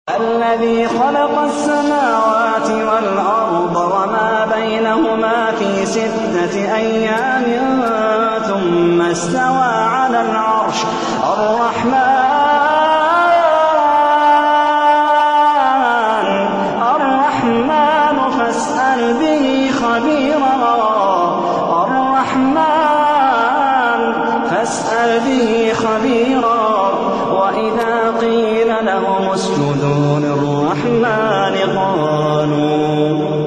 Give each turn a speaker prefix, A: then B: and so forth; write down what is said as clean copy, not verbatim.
A: الذي خلق السماوات والأرض وما بينهما في 6 أيام ثم استوى على العرش الرحمن فاسأل به خبيرا وإذا قيل لهم اسجدوا للرحمن